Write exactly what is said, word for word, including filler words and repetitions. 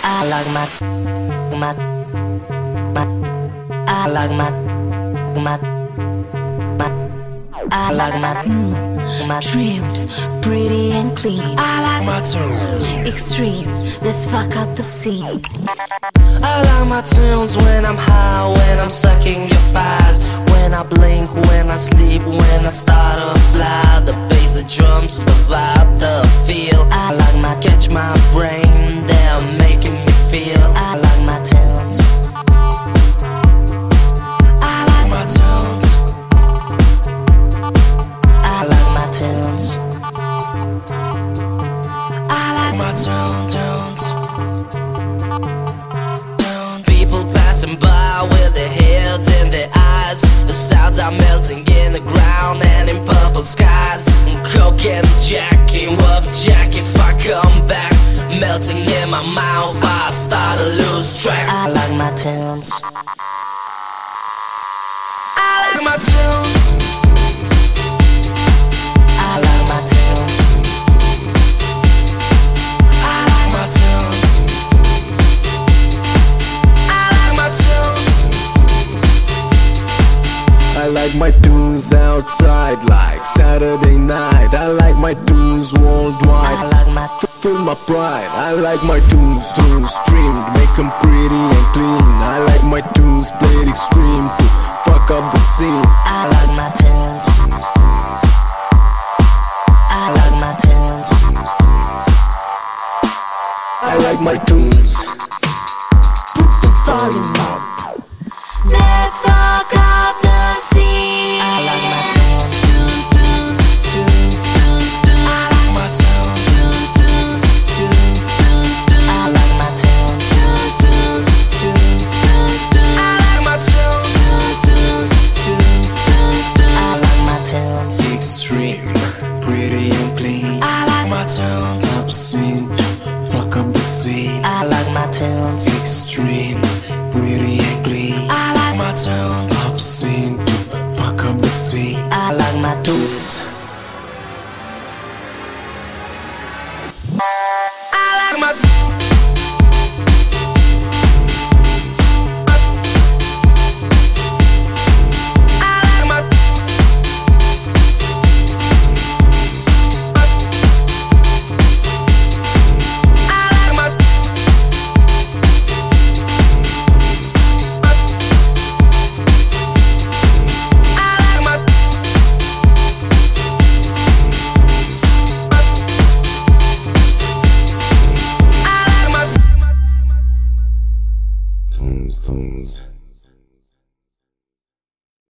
I like my, my, my, I like my, my, my, I like my, my trimmed, pretty and clean. I like my tunes extreme. Let's fuck up the scene. I like my tunes when I'm high, when I'm sucking your thighs, when I blink, when I sleep, when I start to fly. The bass, the drums, the vibe, the feel. I like my catch my brain, they're making me feel. I like my tunes. I like my tunes. I like my tunes. I like my tunes. tunes. People passing by with their heads in their eyes. The sounds are melting in the ground and in purple skies. Coke and Jackie, what Jack if I come back? Melting in my mouth, I start to lose track. I like my tunes. I like my tunes. I like my tunes. I like my tunes. I like my tunes outside like Saturday night. I like my tunes worldwide. I like my Feel my pride. I like my tunes, tunes streamed, make them pretty and clean. I like my tunes played extreme to fuck up the scene. I like my tunes. I like my tunes. I like my tunes. Put the volume up. Let's fuck up the scene. I like my tunes. Tunes, tunes, tunes, tunes, tunes. I like my tunes. Tunes, tunes, tunes, tunes, tunes. I like my tunes. Tunes, tunes, tunes, tunes, tunes. I like my tunes. Tunes, tunes, tunes, tunes, tunes. I like my tunes. Extreme, pretty and clean. I like my tunes. Obscene, fuck up the scene. I like my tunes. Extreme, pretty and clean. I like my tunes. Obscene to fuck up the scene. I like my tunes. I like my I like my I like my Tunes, tunes.